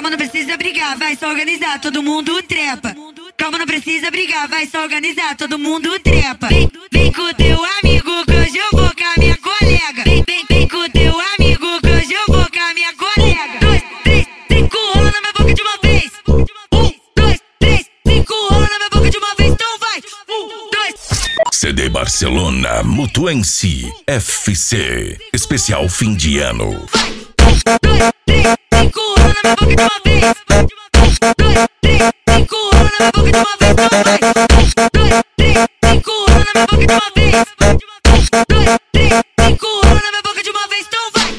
Calma, não precisa brigar, vai só organizar, todo mundo trepa. Calma, não precisa brigar, vai só organizar, todo mundo trepa. Vem com o teu amigo que hoje eu vou com a minha colega. Vem com o teu amigo que hoje eu vou com a minha colega. 2, 3, 5, rola na minha boca de uma vez. 1, 2, 3, 5, rola na minha boca de uma vez, então vai. 1, 2. CD Barcelona Mutuense FC especial fim de ano. 2, 3, 5, rola na minha boca de uma vez. 2, 3, 5, rola na minha boca de uma vez, então vai. 2, 3, 5, rola na minha boca de uma vez. 2, 3, 5, rola na minha boca de uma vez, então vai.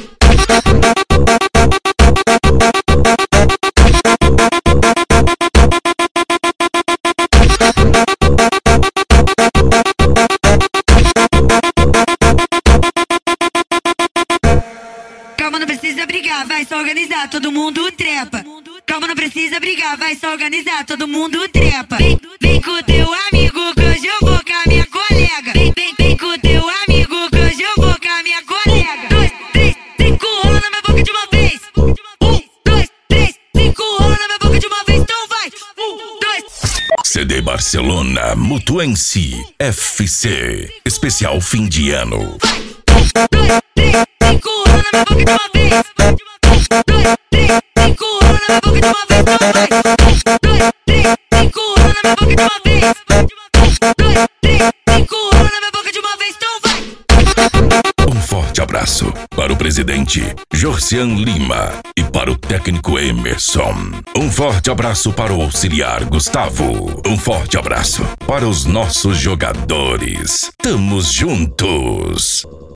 Calma, não precisa brigar, vai só organizar, todo mundo trepa. Calma, não precisa brigar, vai só organizar, todo mundo trepa. Vem com o teu amigo que hoje eu vou com a minha colega. Vem com o teu amigo que hoje eu vou com a minha colega. 2, 3, 5, rola na minha boca de uma vez. 1, 2, 3, 5, rola na minha boca de uma vez, então vai. 1, 2. CD Barcelona Mutuense FC especial fim de ano. 2, 3, 5, rola na minha boca de uma vez. 2, 3, 5, rola na minha boca de uma vez, então vai. 2, 3, 5, rola na minha boca de uma vez. 2, 3, 5, rola na minha boca de uma vez, então vai. Um forte abraço para o presidente Jorcian Lima e para o técnico Emerson. Um forte abraço para o auxiliar Gustavo. Um forte abraço para os nossos jogadores. Tamo juntos.